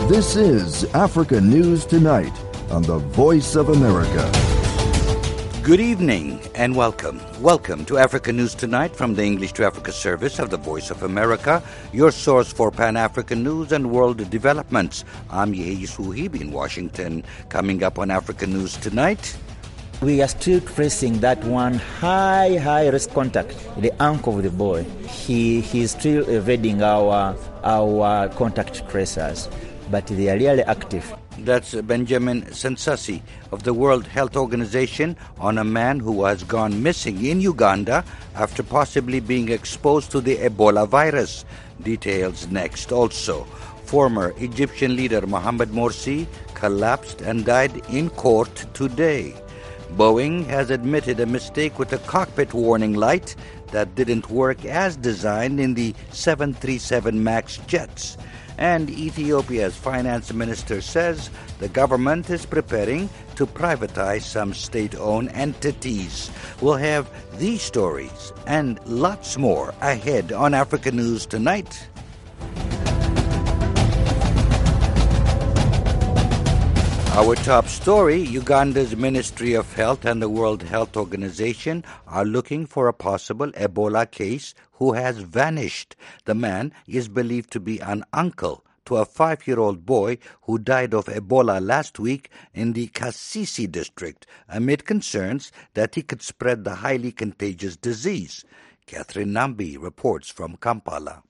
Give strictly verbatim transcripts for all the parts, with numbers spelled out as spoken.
This is Africa News Tonight on the Voice of America. Good evening and welcome. Welcome to Africa News Tonight from the English to Africa service of the Voice of America, your source for Pan-African news and world developments. I'm Yehi Suhib in Washington. Coming up on Africa News Tonight, we are still tracing that one high, high-risk contact, the uncle of the boy. He he is still evading our our contact tracers, but they are really active. That's Benjamin Sensasi of the World Health Organization on a man who has gone missing in Uganda after possibly being exposed to the Ebola virus. Details next. Also, former Egyptian leader Mohamed Morsi collapsed and died in court today. Boeing has admitted a mistake with a cockpit warning light that didn't work as designed in the seven thirty-seven MAX jets. And Ethiopia's finance minister says the government is preparing to privatize some state-owned entities. We'll have these stories and lots more ahead on Africa News Tonight. Our top story, Uganda's Ministry of Health and the World Health Organization are looking for a possible Ebola case who has vanished. The man is believed to be an uncle to a five-year-old boy who died of Ebola last week in the Kasisi district, amid concerns that he could spread the highly contagious disease. Catherine Nambi reports from Kampala.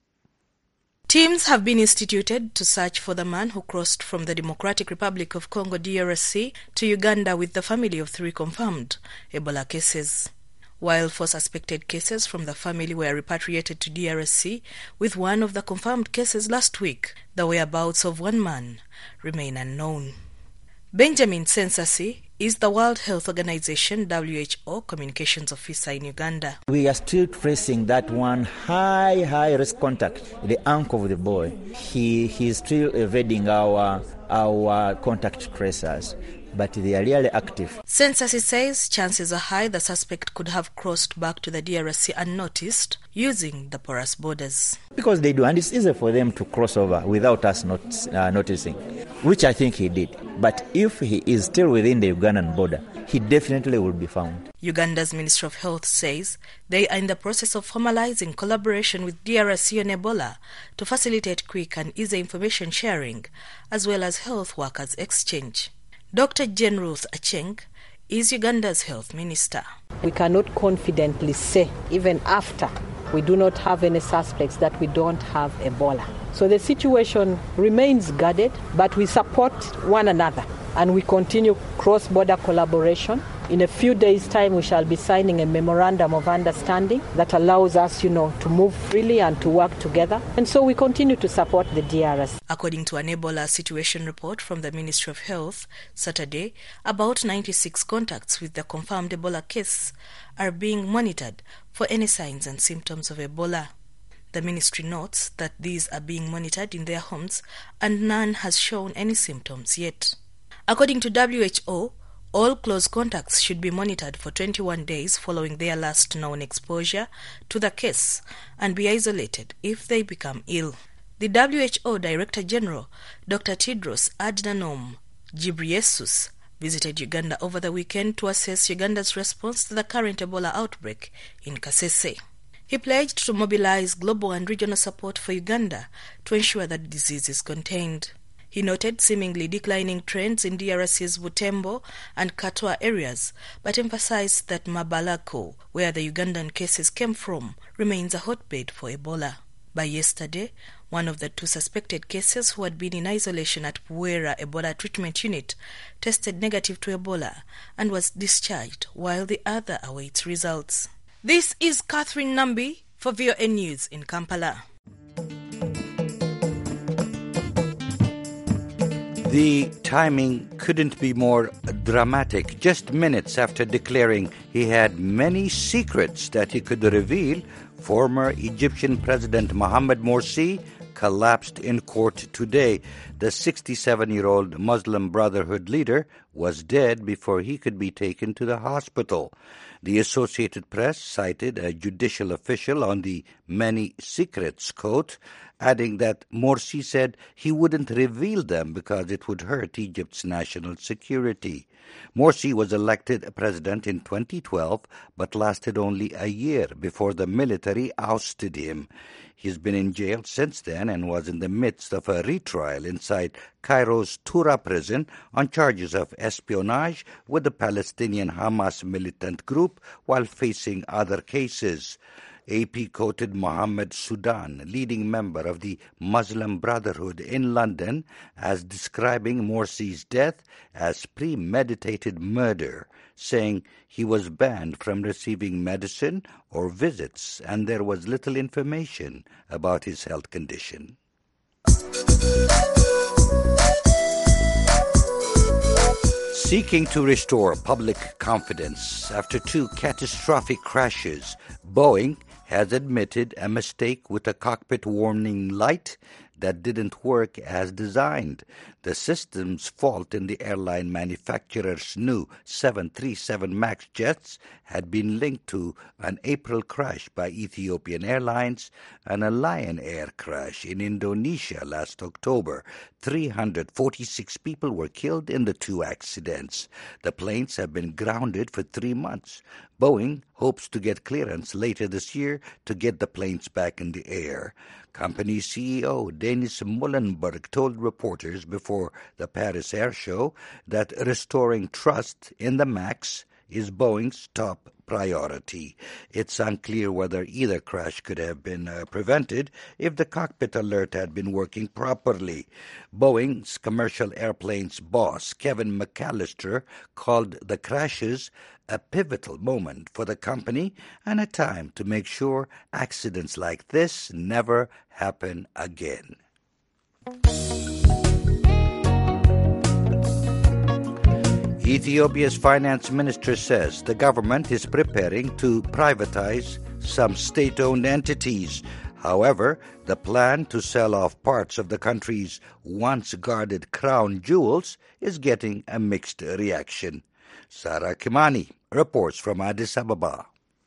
Teams have been instituted to search for the man who crossed from the Democratic Republic of Congo D R C to Uganda with the family of three confirmed Ebola cases. While four suspected cases from the family were repatriated to D R C, with one of the confirmed cases last week, the whereabouts of one man remain unknown. Benjamin Sensasi is the World Health Organization W H O communications officer in Uganda. We are still tracing that one high, high-risk contact, the uncle of the boy. He he is still evading our our contact tracers, but they are really active. Sensasi says chances are high the suspect could have crossed back to the D R C unnoticed using the porous borders. Because they do, and it's easy for them to cross over without us not uh, noticing, which I think he did. But if he is still within the Ugandan border, he definitely will be found. Uganda's Ministry of Health says they are in the process of formalizing collaboration with D R C on Ebola to facilitate quick and easy information sharing, as well as health workers exchange. Doctor Jane Ruth Acheng is Uganda's health minister. We cannot confidently say, even after we do not have any suspects, that we don't have Ebola. So the situation remains guarded, but we support one another and we continue cross-border collaboration. In a few days' time, we shall be signing a memorandum of understanding that allows us, you know, to move freely and to work together. And so we continue to support the D R S. According to an Ebola situation report from the Ministry of Health, Saturday, about ninety-six contacts with the confirmed Ebola case are being monitored for any signs and symptoms of Ebola. The ministry notes that these are being monitored in their homes and none has shown any symptoms yet. According to W H O, all close contacts should be monitored for twenty-one days following their last known exposure to the case and be isolated if they become ill. The W H O Director General, Doctor Tedros Adhanom Ghebreyesus, visited Uganda over the weekend to assess Uganda's response to the current Ebola outbreak in Kasese. He pledged to mobilize global and regional support for Uganda to ensure that the disease is contained. He noted seemingly declining trends in D R C's Butembo and Katwa areas, but emphasized that Mabalako, where the Ugandan cases came from, remains a hotbed for Ebola. By yesterday, one of the two suspected cases who had been in isolation at Puera Ebola Treatment Unit tested negative to Ebola and was discharged, while the other awaits results. This is Catherine Nambi for V O A News in Kampala. The timing couldn't be more dramatic. Just minutes after declaring he had many secrets that he could reveal, former Egyptian President Mohamed Morsi collapsed in court today. The sixty-seven-year-old Muslim Brotherhood leader was dead before he could be taken to the hospital. The Associated Press cited a judicial official on the many secrets, quote, adding that Morsi said he wouldn't reveal them because it would hurt Egypt's national security. Morsi was elected president in twenty twelve, but lasted only a year before the military ousted him. He's been in jail since then and was in the midst of a retrial inside Cairo's Tura prison on charges of espionage with the Palestinian Hamas militant group while facing other cases. A P quoted Mohammed Sudan, leading member of the Muslim Brotherhood in London, as describing Morsi's death as premeditated murder, saying he was banned from receiving medicine or visits and there was little information about his health condition. Seeking to restore public confidence after two catastrophic crashes, Boeing has admitted a mistake with a cockpit warning light that didn't work as designed. The system's fault in the airline manufacturer's new seven thirty-seven MAX jets had been linked to an April crash by Ethiopian Airlines and a Lion Air crash in Indonesia last October. three hundred forty-six people were killed in the two accidents. The planes have been grounded for three months. Boeing hopes to get clearance later this year to get the planes back in the air. Company C E O Dennis Muilenburg told reporters before the Paris Air Show that restoring trust in the MAX is Boeing's top priority. It's unclear whether either crash could have been uh, prevented if the cockpit alert had been working properly. Boeing's commercial airplanes boss, Kevin McAllister, called the crashes a pivotal moment for the company and a time to make sure accidents like this never happen again. Ethiopia's finance minister says the government is preparing to privatize some state-owned entities. However, the plan to sell off parts of the country's once-guarded crown jewels is getting a mixed reaction. Sarah Kimani reports from Addis Ababa.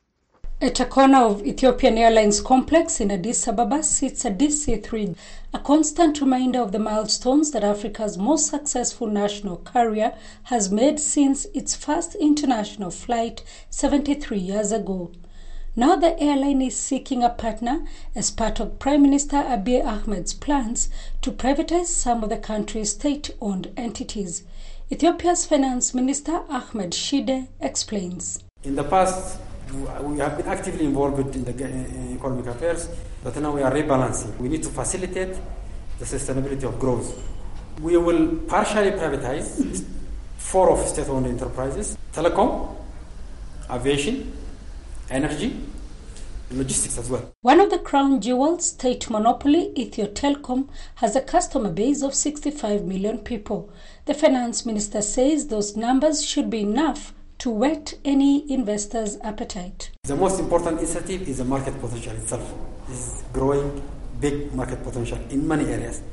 At a corner of Ethiopian Airlines complex in Addis Ababa sits a D C three, a constant reminder of the milestones that Africa's most successful national carrier has made since its first international flight seventy-three years ago. Now the airline is seeking a partner as part of Prime Minister Abiy Ahmed's plans to privatize some of the country's state-owned entities. Ethiopia's Finance Minister Ahmed Shide explains. In the past, we have been actively involved in the economic affairs, but now we are rebalancing. We need to facilitate the sustainability of growth. We will partially privatize four of state-owned enterprises: telecom, aviation, energy, logistics as well. One of the crown jewels, state monopoly Ethio Telecom, has a customer base of sixty-five million people. The finance minister says those numbers should be enough to whet any investor's appetite. The most important initiative is the market potential itself. This is growing big market potential in many areas.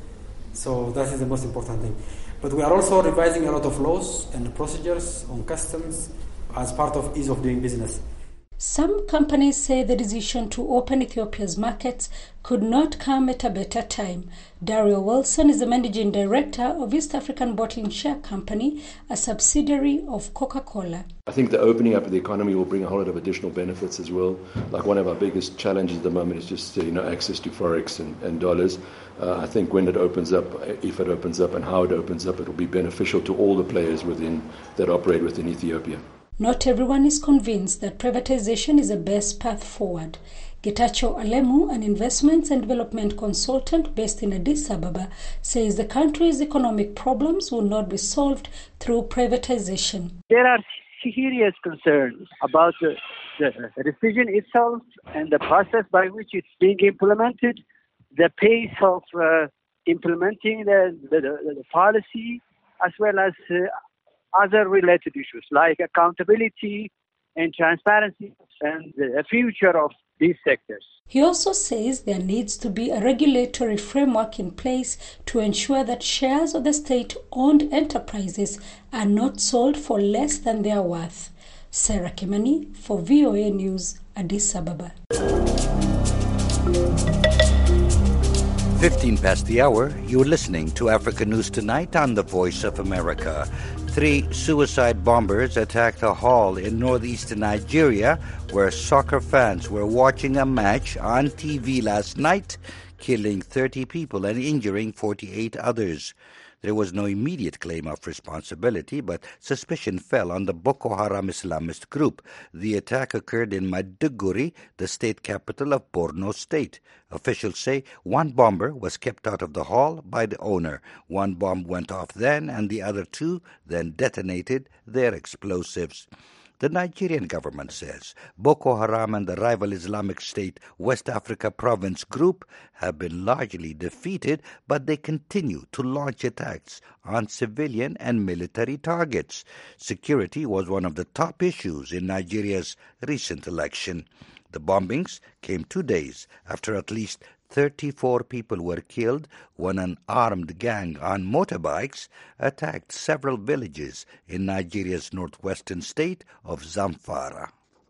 So that is the most important thing. But we are also revising a lot of laws and procedures on customs as part of ease of doing business. Some companies say the decision to open Ethiopia's markets could not come at a better time. Dario Wilson is the managing director of East African Bottling Share Company, a subsidiary of Coca-Cola. I think the opening up of the economy will bring a whole lot of additional benefits as well. Like one of our biggest challenges at the moment is just you know access to forex and, and dollars. Uh, I think when it opens up, if it opens up and how it opens up, it will be beneficial to all the players within that operate within Ethiopia. Not everyone is convinced that privatization is the best path forward. Getachew Alemu, an investments and development consultant based in Addis Ababa, says the country's economic problems will not be solved through privatization. There are serious concerns about the, the decision itself and the process by which it's being implemented, the pace of uh, implementing the, the, the, the policy, as well as uh, other related issues like accountability and transparency and the future of these sectors. He also says there needs to be a regulatory framework in place to ensure that shares of the state-owned enterprises are not sold for less than their worth. Sarah Kimani for V O A News, Addis Ababa. fifteen past the hour, you're listening to Africa News Tonight on the Voice of America. Three suicide bombers attacked a hall in northeastern Nigeria where soccer fans were watching a match on T V last night, killing thirty people and injuring forty-eight others. There was no immediate claim of responsibility, but suspicion fell on the Boko Haram Islamist group. The attack occurred in Maiduguri, the state capital of Borno State. Officials say one bomber was kept out of the hall by the owner. One bomb went off then, and the other two then detonated their explosives. The Nigerian government says Boko Haram and the rival Islamic State West Africa Province group have been largely defeated, but they continue to launch attacks on civilian and military targets. Security was one of the top issues in Nigeria's recent election. The bombings came two days after at least thirty-four people were killed when an armed gang on motorbikes attacked several villages in Nigeria's northwestern state of Zamfara.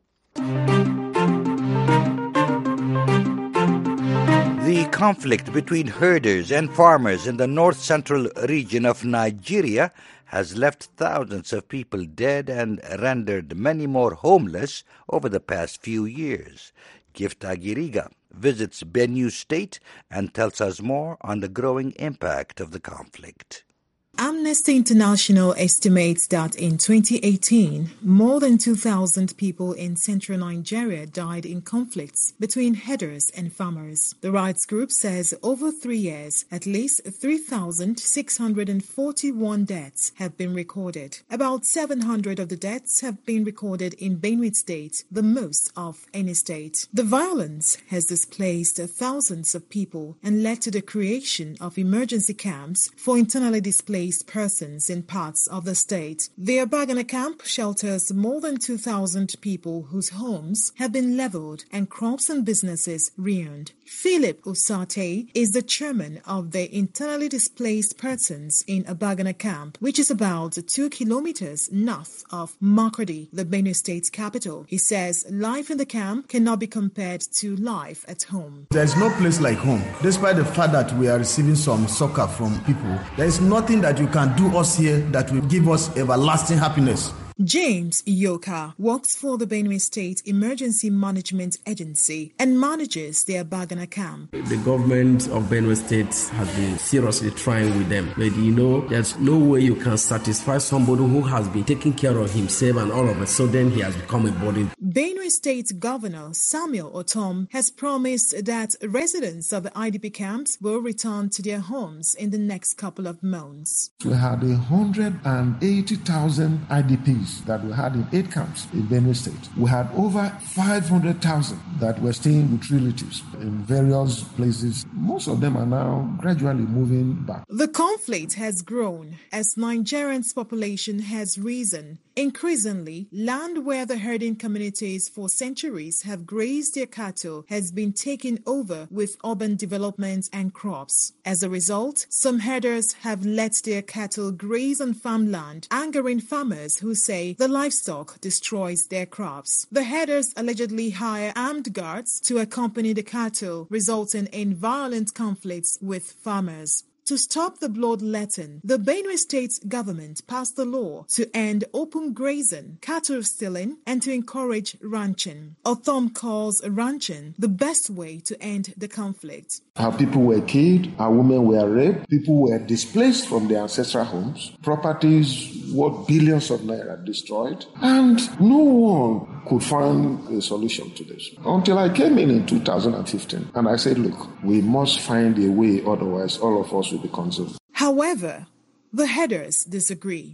The conflict between herders and farmers in the north-central region of Nigeria has left thousands of people dead and rendered many more homeless over the past few years. Gift Agiriga visits Benue State and tells us more on the growing impact of the conflict. Amnesty International estimates that in twenty eighteen, more than two thousand people in central Nigeria died in conflicts between herders and farmers. The rights group says over three years, at least three thousand six hundred forty-one deaths have been recorded. About seven hundred of the deaths have been recorded in Benue State, the most of any state. The violence has displaced thousands of people and led to the creation of emergency camps for internally displaced persons in parts of the state. The Abagana camp shelters more than two thousand people whose homes have been leveled and crops and businesses ruined. Philip Usate is the chairman of the internally displaced persons in Abagana camp, which is about two kilometers north of Makurdi, the Benue State capital. He says life in the camp cannot be compared to life at home. There is no place like home. Despite the fact that we are receiving some succor from people, there is nothing that you can do us here that will give us everlasting happiness. James Iyoka works for the Benue State Emergency Management Agency and manages their Abagana camp. The government of Benue State has been seriously trying with them. But you know, there's no way you can satisfy somebody who has been taking care of himself and all of a sudden he has become a burden. Benue State Governor Samuel Otom has promised that residents of the I D P camps will return to their homes in the next couple of months. We had one hundred eighty thousand I D Ps that we had in eight camps in Benue State. We had over five hundred thousand that were staying with relatives in various places. Most of them are now gradually moving back. The conflict has grown as Nigerians' population has risen. Increasingly, land where the herding communities for centuries have grazed their cattle has been taken over with urban development and crops. As a result, some herders have let their cattle graze on farmland, angering farmers who say the livestock destroys their crops. The herders allegedly hire armed guards to accompany the cattle, resulting in violent conflicts with farmers. To stop the bloodletting, the Benue State government passed a law to end open grazing, cattle stealing, and to encourage ranching. Othom calls ranching the best way to end the conflict. Our people were killed, our women were raped, people were displaced from their ancestral homes, properties worth billions of naira destroyed, and no one could find a solution to this. Until I came in in two thousand fifteen, and I said, look, we must find a way, otherwise all of us will be consumed. However, the herders disagree.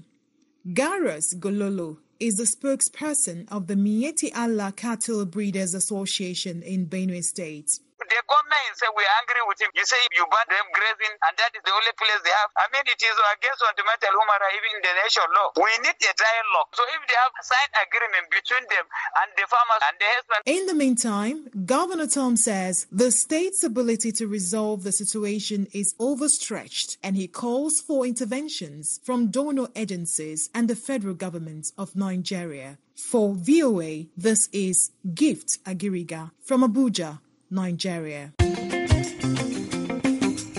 Garros Gololo is the spokesperson of the Mieti Allah Cattle Breeders Association in Benue State. The government say we're angry with him. You say you ban them grazing, and that is the only place they have. I mean, it is against fundamental human rights, even in the nation law. We need a dialogue. So if they have a signed agreement between them and the farmers and the husband. In the meantime, Governor Tom says the state's ability to resolve the situation is overstretched, and he calls for interventions from donor agencies and the federal government of Nigeria. For V O A, this is Gift Agiriga from Abuja, Nigeria.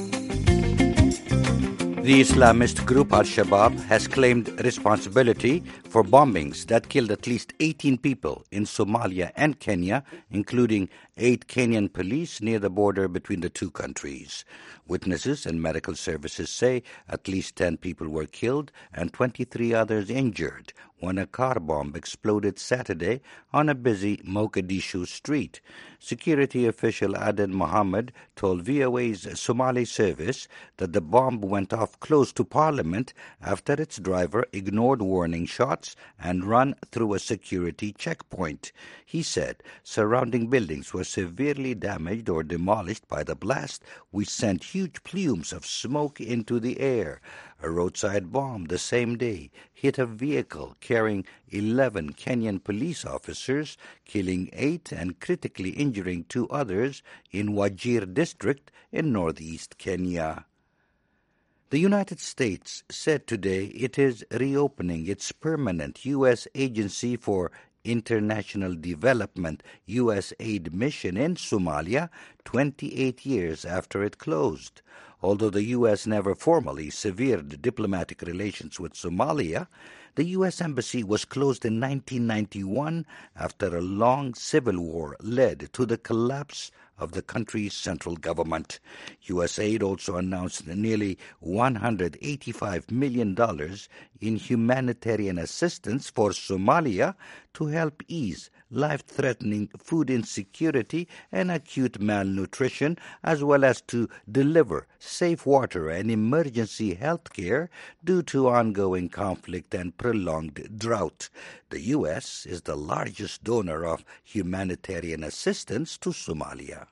The Islamist group Al-Shabaab has claimed responsibility for bombings that killed at least eighteen people in Somalia and Kenya, including eight Kenyan police near the border between the two countries. Witnesses and medical services say at least ten people were killed and twenty-three others injured when a car bomb exploded Saturday on a busy Mogadishu street. Security official Aden Mohammed told V O A's Somali service that the bomb went off close to Parliament after its driver ignored warning shots and ran through a security checkpoint. He said surrounding buildings were severely damaged or demolished by the blast, which sent huge plumes of smoke into the air. A roadside bomb the same day hit a vehicle carrying eleven Kenyan police officers, killing eight and critically injuring two others in Wajir district in northeast Kenya. The United States said today it is reopening its permanent U S Agency for International Development U S aid mission in Somalia twenty-eight years after it closed. Although the U S never formally severed diplomatic relations with Somalia, the U S Embassy was closed in nineteen ninety-one after a long civil war led to the collapse of the country's central government. U S aid also announced nearly one hundred eighty-five million dollars in humanitarian assistance for Somalia to help ease life-threatening food insecurity and acute malnutrition, as well as to deliver safe water and emergency health care due to ongoing conflict and prolonged drought. The U S is the largest donor of humanitarian assistance to Somalia.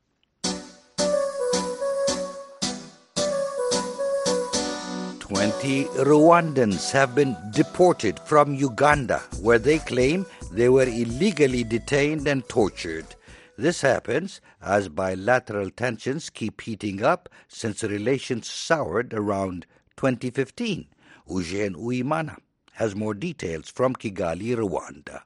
Twenty Rwandans have been deported from Uganda, where they claim they were illegally detained and tortured. This happens as bilateral tensions keep heating up since relations soured around twenty fifteen. Eugene Uimana has more details from Kigali, Rwanda.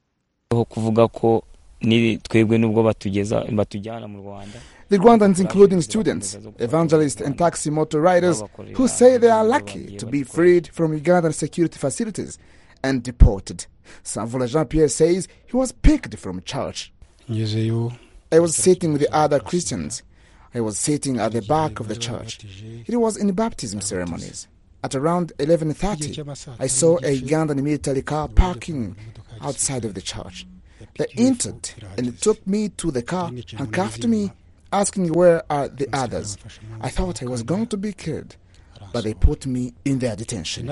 The Rwandans, including students, evangelists and taxi motor riders, who say they are lucky to be freed from Ugandan security facilities and deported. Samvula Jean-Pierre says he was picked from church. I was sitting with the other Christians. I was sitting at the back of the church. It was in baptism ceremonies. At around eleven thirty, I saw a Ugandan military car parking outside of the church. They entered and took me to the car, handcuffed me, asking where are the others. I thought I was going to be killed, but they put me in their detention.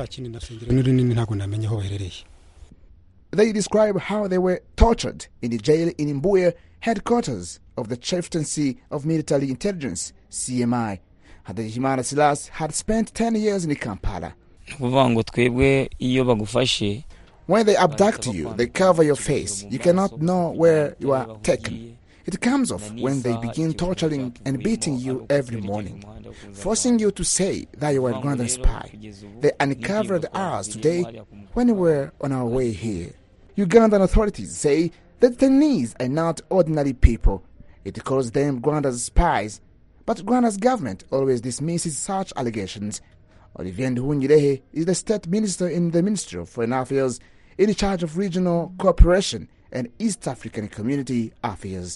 They describe how they were tortured in the jail in Mbuye, headquarters of the Chieftaincy of Military Intelligence, C M I. Hategekimana Silas had spent ten years in Kampala. When they abduct you, they cover your face. You cannot know where you are taken. It comes off when they begin torturing and beating you every morning, forcing you to say that you are a Rwandan spy. They uncovered us today when we were on our way here. Ugandan authorities say that the detainees are not ordinary people. It calls them Rwanda's spies, but Rwanda's government always dismisses such allegations. Olivier Nduhungirehe is the state minister in the Ministry of Foreign Affairs in charge of regional cooperation and East African community affairs.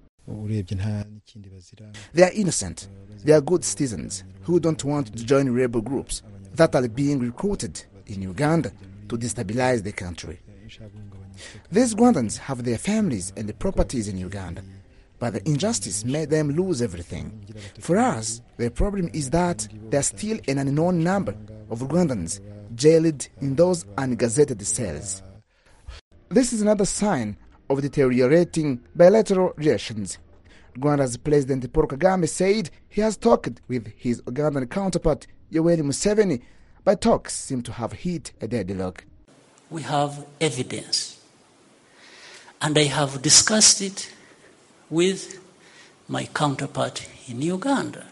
They are innocent. They are good citizens who don't want to join rebel groups that are being recruited in Uganda to destabilize the country. These Rwandans have their families and the properties in Uganda, but the injustice made them lose everything. For us, the problem is that there are still an unknown number of Rwandans jailed in those ungazetted cells. This is another sign of deteriorating bilateral relations. Rwanda's President Paul Kagame said he has talked with his Ugandan counterpart Yoweri Museveni, but talks seem to have hit a deadlock. We have evidence, and I have discussed it with my counterpart in Uganda.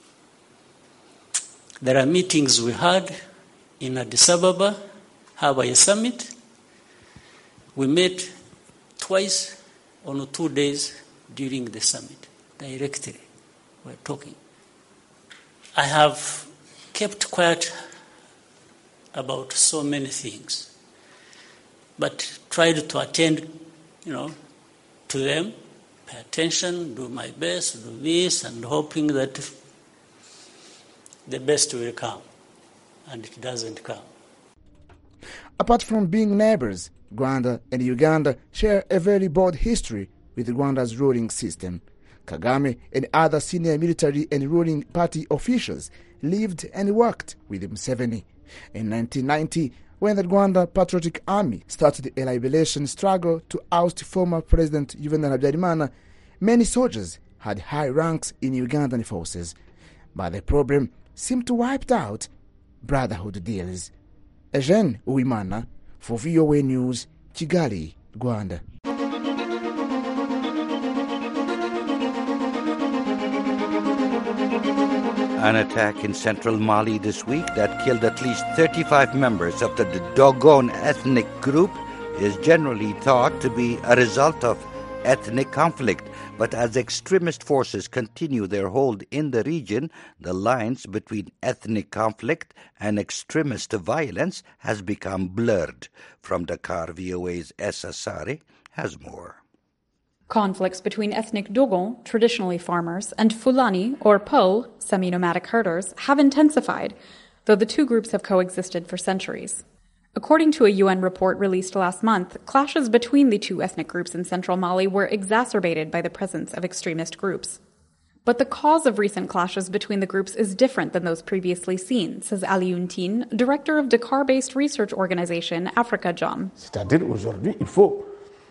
There are meetings we had in Addis Ababa, Hawaii Summit. We met twice on two days during the summit, directly. We're talking. I have kept quiet about so many things, but tried to attend, you know, to them, pay attention, do my best, do this, and hoping that the best will come, and it doesn't come. Apart from being neighbors, Rwanda and Uganda share a very broad history with Rwanda's ruling system. Kagame and other senior military and ruling party officials lived and worked with Museveni. In nineteen ninety, when the Rwanda Patriotic Army started a liberation struggle to oust former President Juvenal Habyarimana, many soldiers had high ranks in Ugandan forces. But the problem seemed to wipe out brotherhood deals. Eugene Uwimana for V O A News, Kigali, Rwanda. An attack in central Mali this week that killed at least thirty-five members of the Dogon ethnic group is generally thought to be a result of ethnic conflict. But as extremist forces continue their hold in the region, the lines between ethnic conflict and extremist violence has become blurred. From Dakar, V O A's Essa Sari has more. Conflicts between ethnic Dogon, traditionally farmers, and Fulani, or Peul, semi-nomadic herders, have intensified, though the two groups have coexisted for centuries. According to a U N report released last month, clashes between the two ethnic groups in central Mali were exacerbated by the presence of extremist groups. But the cause of recent clashes between the groups is different than those previously seen, says Alioune Tine, director of Dakar-based research organization Africa Jom. C'est-à-dire aujourd'hui, il faut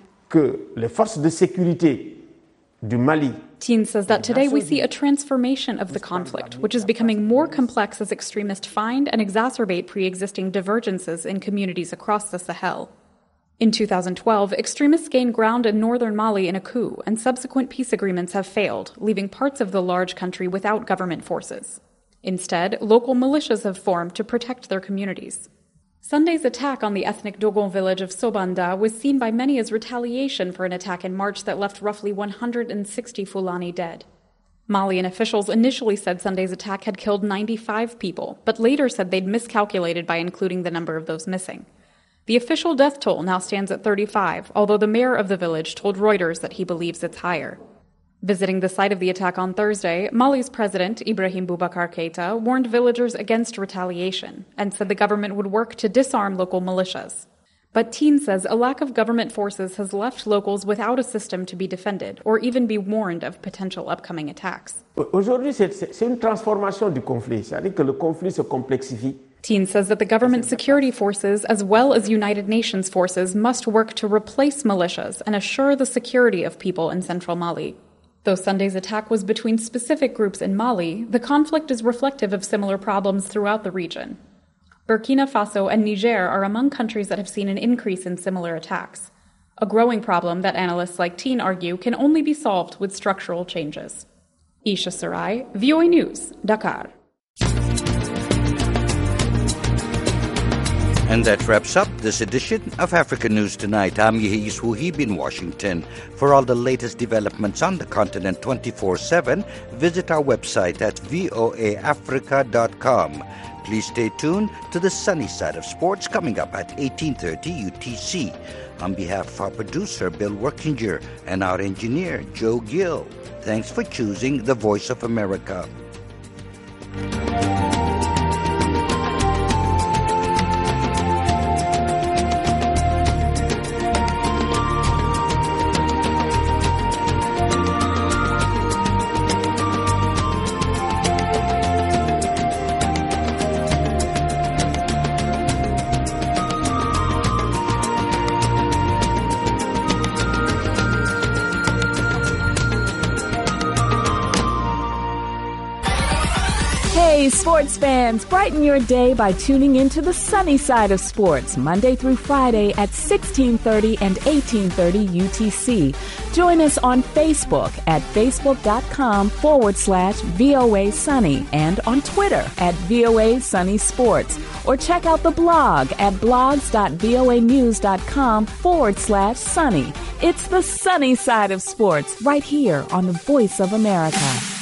que les forces de sécurité du Mali. Tine says that today we see a transformation of the conflict, which is becoming more complex as extremists find and exacerbate pre-existing divergences in communities across the Sahel. In two thousand twelve, extremists gained ground in northern Mali in a coup, and subsequent peace agreements have failed, leaving parts of the large country without government forces. Instead, local militias have formed to protect their communities. Sunday's attack on the ethnic Dogon village of Sobanda was seen by many as retaliation for an attack in March that left roughly one hundred sixty Fulani dead. Malian officials initially said Sunday's attack had killed ninety-five people, but later said they'd miscalculated by including the number of those missing. The official death toll now stands at thirty-five, although the mayor of the village told Reuters that he believes it's higher. Visiting the site of the attack on Thursday, Mali's president, Ibrahim Boubacar Keita, warned villagers against retaliation and said the government would work to disarm local militias. But Tine says a lack of government forces has left locals without a system to be defended or even be warned of potential upcoming attacks. Aujourd'hui, c'est une transformation du conflit, c'est-à-dire que le conflit se complexifie. Tine says that the government security forces, as well as United Nations forces, must work to replace militias and assure the security of people in central Mali. Though Sunday's attack was between specific groups in Mali, the conflict is reflective of similar problems throughout the region. Burkina Faso and Niger are among countries that have seen an increase in similar attacks, a growing problem that analysts like Tine argue can only be solved with structural changes. Isha Sarai, V O A News, Dakar. And that wraps up this edition of Africa News Tonight. I'm Yehis Wuhib in Washington. For all the latest developments on the continent twenty-four seven, visit our website at voa africa dot com. Please stay tuned to the sunny side of sports coming up at eighteen thirty U T C. On behalf of our producer, Bill Workinger, and our engineer, Joe Gill, thanks for choosing the Voice of America. Hey, sports fans, brighten your day by tuning into the sunny side of sports, Monday through Friday at sixteen thirty and eighteen thirty U T C. Join us on Facebook at facebook.com forward slash VOA Sunny and on Twitter at VOA Sunny Sports. Or check out the blog at blogs.voanews.com forward slash sunny. It's the sunny side of sports right here on the Voice of America.